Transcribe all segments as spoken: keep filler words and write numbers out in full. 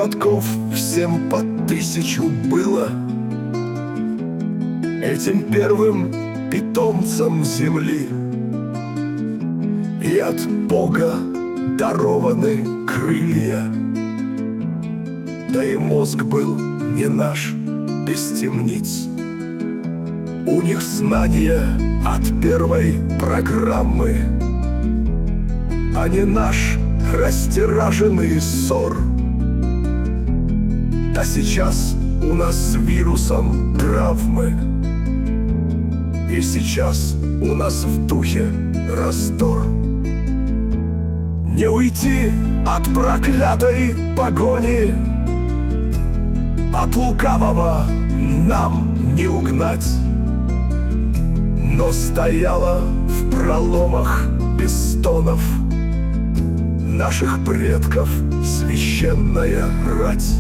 платков всем по тысячу было. Этим первым питомцам земли и от Бога дарованы крылья. Да и мозг был не наш, без темниц. У них знания от первой программы, а не наш растираженный ссор. Да сейчас у нас с вирусом травмы, и сейчас у нас в духе раздор. Не уйти от проклятой погони, от лукавого нам не угнать. Но стояла в проломах без стонов наших предков священная рать.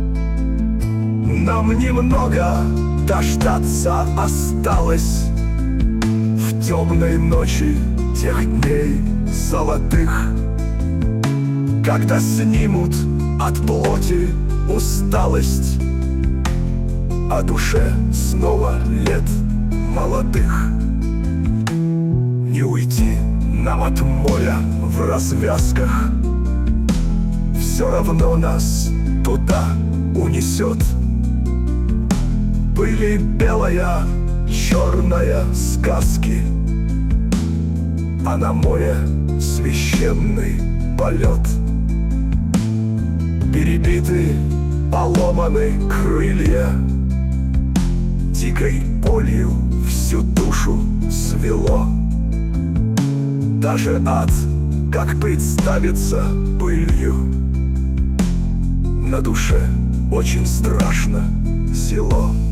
Нам немного дождаться осталось в темной ночи тех дней золотых, когда снимут от плоти усталость, а душе снова лет молодых. Не уйти нам от моря в развязках, все равно нас туда унесет. Были белая, черная сказки, а на море священный полет. Перебиты, поломаны крылья, дикой болью всю душу свело. Даже ад, как представится пылью, на душе очень страшно зело.